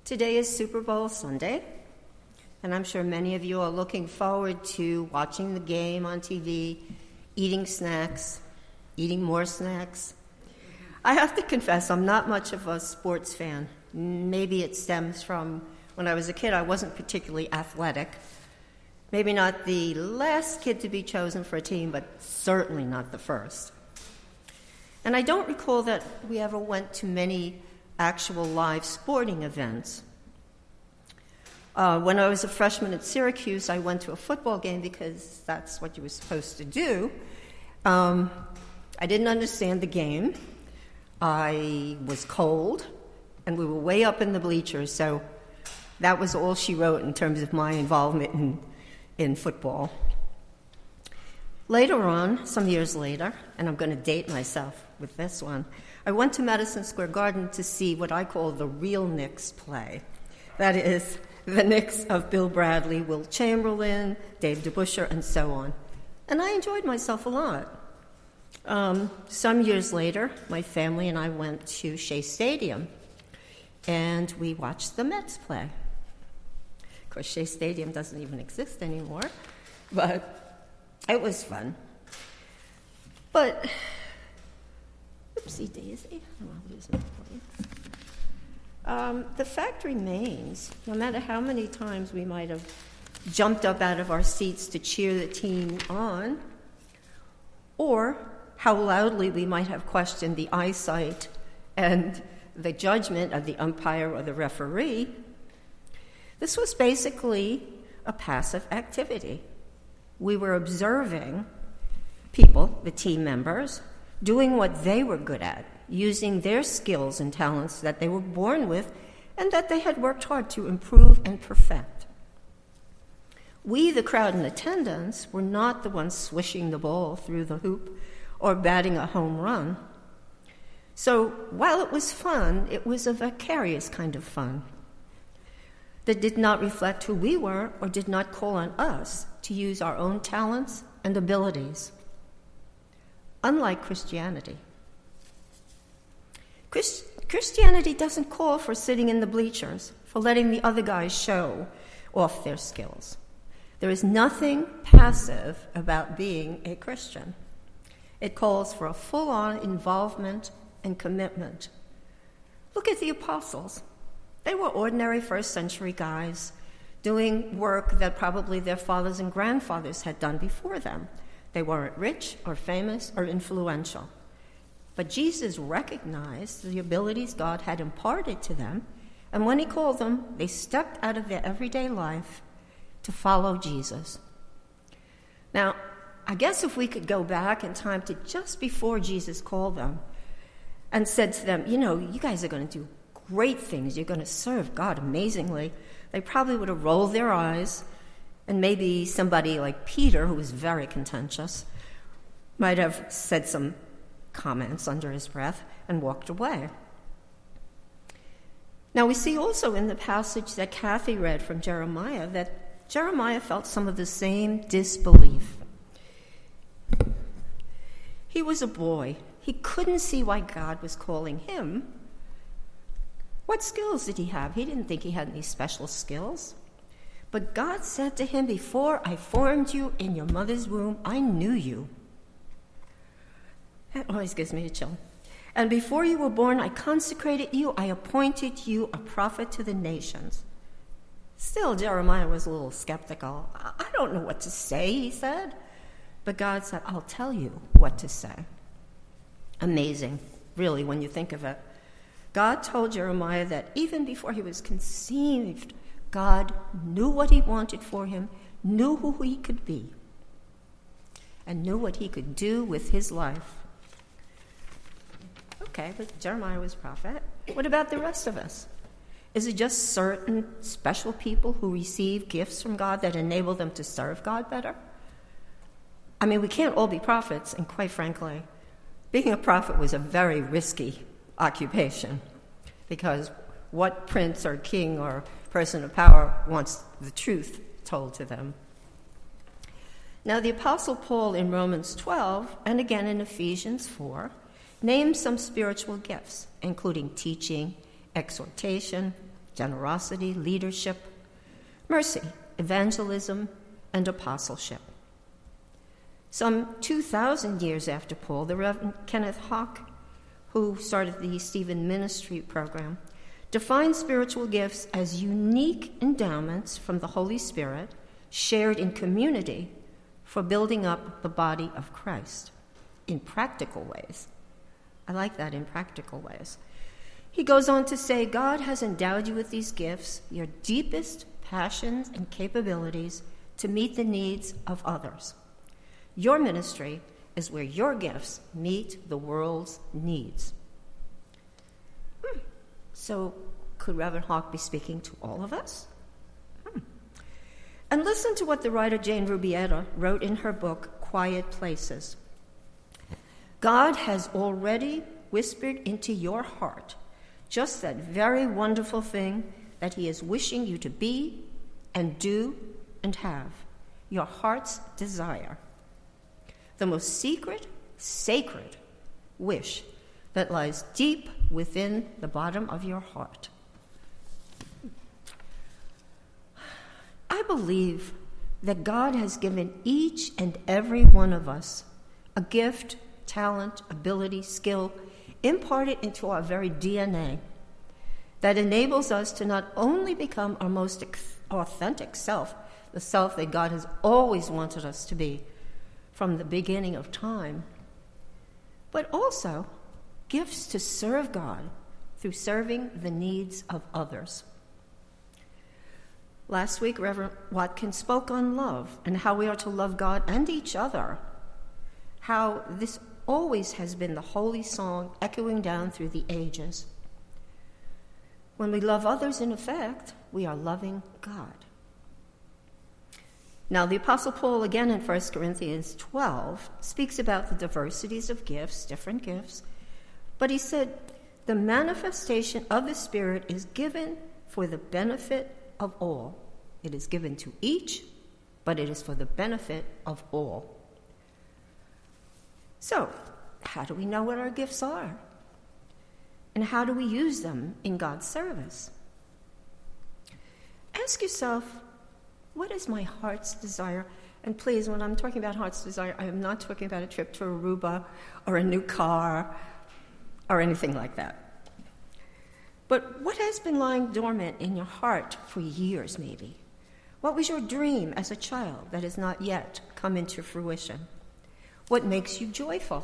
Today is Super Bowl Sunday, and I'm sure many of you are looking forward to watching the game on TV, eating snacks, eating more snacks. I have to confess, I'm not much of a sports fan. Maybe it stems from when I was a kid, I wasn't particularly athletic. Maybe not the last kid to be chosen for a team, but certainly not the first. And I don't recall that we ever went to many actual live sporting events. When I was a freshman at Syracuse, I went to a football game because that's what you were supposed to do. I didn't understand the game. I was cold, and we were way up in the bleachers, so that was all she wrote in terms of my involvement in football. Later on, some years later, and I'm going to date myself with this one, I went to Madison Square Garden to see what I call the real Knicks play. That is, the Knicks of Bill Bradley, Will Chamberlain, Dave DeBusschere, and so on. And I enjoyed myself a lot. Some years later, my family and I went to Shea Stadium, and we watched the Mets play. Of course, Shea Stadium doesn't even exist anymore, but it was fun. But, oopsie daisy, I'll lose my place. The fact remains, no matter how many times we might have jumped up out of our seats to cheer the team on, or how loudly we might have questioned the eyesight and the judgment of the umpire or the referee, this was basically a passive activity. We were observing people, the team members, doing what they were good at, using their skills and talents that they were born with and that they had worked hard to improve and perfect. We, the crowd in attendance, were not the ones swishing the ball through the hoop or batting a home run. So while it was fun, it was a vicarious kind of fun that did not reflect who we were or did not call on us to use our own talents and abilities. Unlike Christianity. Christianity doesn't call for sitting in the bleachers, for letting the other guys show off their skills. There is nothing passive about being a Christian. It calls for a full-on involvement and commitment. Look at the apostles. They were ordinary first-century guys doing work that probably their fathers and grandfathers had done before them. They weren't rich or famous or influential. But Jesus recognized the abilities God had imparted to them, and when he called them, they stepped out of their everyday life to follow Jesus. Now, I guess if we could go back in time to just before Jesus called them and said to them, you guys are going to do great things. You're going to serve God amazingly. They probably would have rolled their eyes, and maybe somebody like Peter, who was very contentious, might have said some comments under his breath and walked away. Now, we see also in the passage that Kathy read from Jeremiah that Jeremiah felt some of the same disbelief. He was a boy. He couldn't see why God was calling him. What skills did he have? He didn't think he had any special skills. But God said to him, "Before I formed you in your mother's womb, I knew you." That always gives me a chill. "And before you were born, I consecrated you. I appointed you a prophet to the nations." Still, Jeremiah was a little skeptical. "I don't know what to say," he said. But God said, "I'll tell you what to say." Amazing, really, when you think of it. God told Jeremiah that even before he was conceived, God knew what he wanted for him, knew who he could be, and knew what he could do with his life. Okay, but Jeremiah was a prophet. What about the rest of us? Is it just certain special people who receive gifts from God that enable them to serve God better? I mean, we can't all be prophets, and quite frankly, being a prophet was a very risky occupation, because what prince or king or person of power wants the truth told to them? Now, the Apostle Paul in Romans 12, and again in Ephesians 4, names some spiritual gifts, including teaching, exhortation, generosity, leadership, mercy, evangelism, and apostleship. Some 2,000 years after Paul, the Reverend Kenneth Hawk, who started the Stephen Ministry program, defined spiritual gifts as unique endowments from the Holy Spirit shared in community for building up the body of Christ in practical ways. I like that, in practical ways. He goes on to say, God has endowed you with these gifts, your deepest passions and capabilities, to meet the needs of others. Your ministry is where your gifts meet the world's needs. So, could Reverend Hawk be speaking to all of us? And listen to what the writer Jane Rubietta wrote in her book, Quiet Places. God has already whispered into your heart just that very wonderful thing that he is wishing you to be and do and have, your heart's desire. The most secret, sacred wish that lies deep within the bottom of your heart. I believe that God has given each and every one of us a gift, talent, ability, skill, imparted into our very DNA that enables us to not only become our most authentic self, the self that God has always wanted us to be from the beginning of time, but also gifts to serve God through serving the needs of others. Last week, Reverend Watkins spoke on love and how we are to love God and each other, how this always has been the holy song echoing down through the ages. When we love others, in effect, we are loving God. Now, the Apostle Paul, again in 1 Corinthians 12, speaks about the diversities of gifts, different gifts, but he said, the manifestation of the Spirit is given for the benefit of all. It is given to each, but it is for the benefit of all. So, how do we know what our gifts are? And how do we use them in God's service? Ask yourself, what is my heart's desire? And please, when I'm talking about heart's desire, I am not talking about a trip to Aruba or a new car or anything like that. But what has been lying dormant in your heart for years, maybe? What was your dream as a child that has not yet come into fruition? What makes you joyful?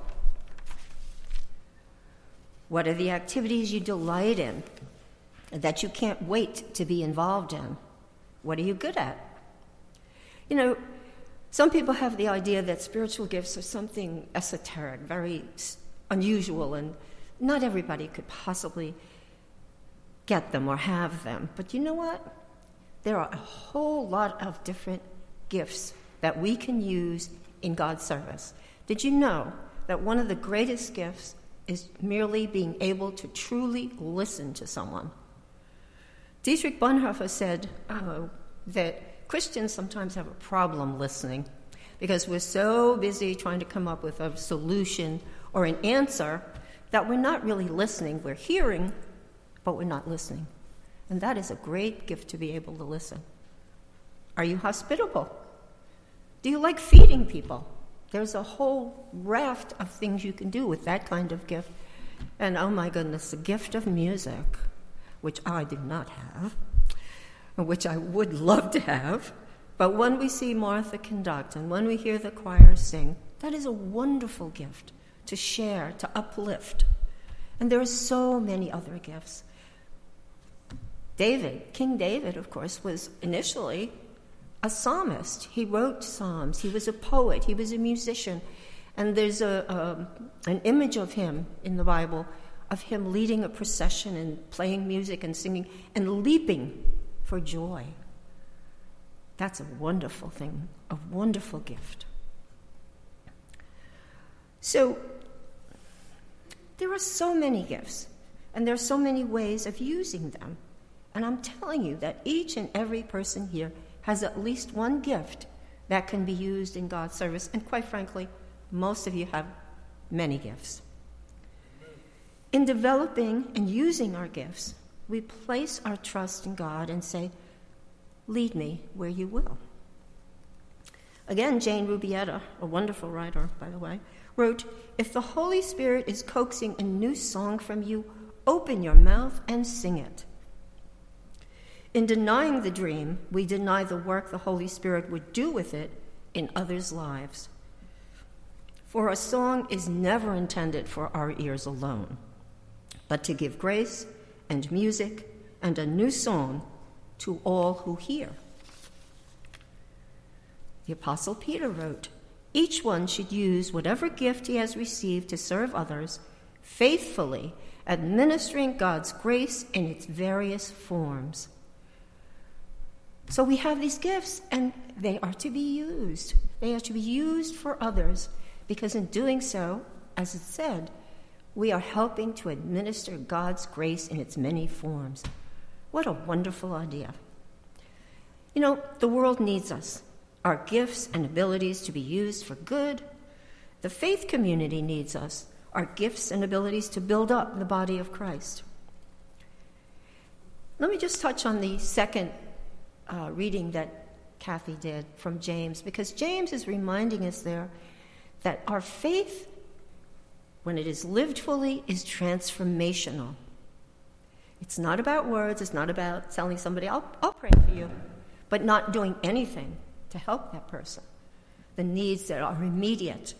What are the activities you delight in that you can't wait to be involved in? What are you good at? You know, some people have the idea that spiritual gifts are something esoteric, very unusual, and not everybody could possibly get them or have them. But you know what? There are a whole lot of different gifts that we can use in God's service. Did you know that one of the greatest gifts is merely being able to truly listen to someone? Dietrich Bonhoeffer said that Christians sometimes have a problem listening because we're so busy trying to come up with a solution or an answer that we're not really listening. We're hearing, but we're not listening. And that is a great gift, to be able to listen. Are you hospitable? Do you like feeding people? There's a whole raft of things you can do with that kind of gift. And oh my goodness, the gift of music, which I do not have, which I would love to have. But when we see Martha conduct and when we hear the choir sing, that is a wonderful gift to share, to uplift. And there are so many other gifts. King David, of course, was initially a psalmist. He wrote psalms. He was a poet. He was a musician. And there's an image of him in the Bible, of him leading a procession and playing music and singing and leaping for joy. That's a wonderful thing, a wonderful gift. So there are so many gifts, and there are so many ways of using them. And I'm telling you that each and every person here has at least one gift that can be used in God's service. And quite frankly, most of you have many gifts. In developing and using our gifts, we place our trust in God and say, lead me where you will. Again, Jane Rubietta, a wonderful writer, by the way, wrote, if the Holy Spirit is coaxing a new song from you, open your mouth and sing it. In denying the dream, we deny the work the Holy Spirit would do with it in others' lives. For a song is never intended for our ears alone, but to give grace and music and a new song to all who hear. The Apostle Peter wrote, each one should use whatever gift he has received to serve others, faithfully administering God's grace in its various forms. So we have these gifts, and they are to be used. They are to be used for others, because in doing so, as it said, we are helping to administer God's grace in its many forms. What a wonderful idea. You know, the world needs us, our gifts and abilities to be used for good. The faith community needs us, our gifts and abilities to build up the body of Christ. Let me just touch on the second reading that Kathy did from James, because James is reminding us there that our faith, when it is lived fully, is transformational. It's not about words. It's not about telling somebody, I'll pray for you, but not doing anything to help that person, the needs that are immediate.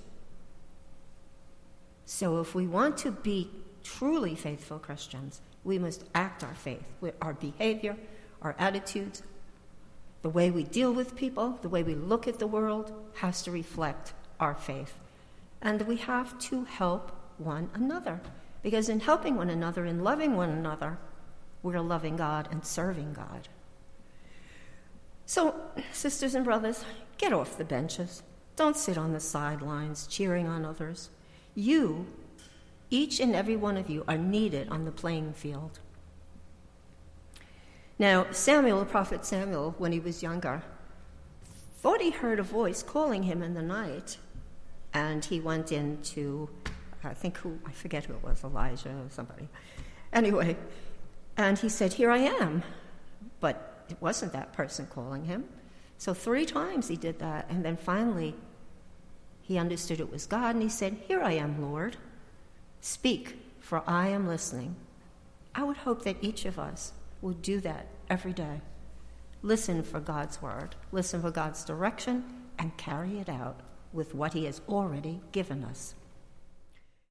So if we want to be truly faithful Christians, we must act our faith with our behavior, our attitudes. The way we deal with people, the way we look at the world has to reflect our faith. And we have to help one another, because in helping one another, in loving one another, we're loving God and serving God. So, sisters and brothers, get off the benches. Don't sit on the sidelines cheering on others. You, each and every one of you, are needed on the playing field. Now, Samuel, the prophet Samuel, when he was younger, thought he heard a voice calling him in the night, and he went into, I forget who it was, Elijah or somebody. Anyway, and he said, here I am. But it wasn't that person calling him. So 3 times he did that, and then finally he understood it was God, and he said, here I am, Lord. Speak, for I am listening. I would hope that each of us will do that every day. Listen for God's word, listen for God's direction, and carry it out with what he has already given us.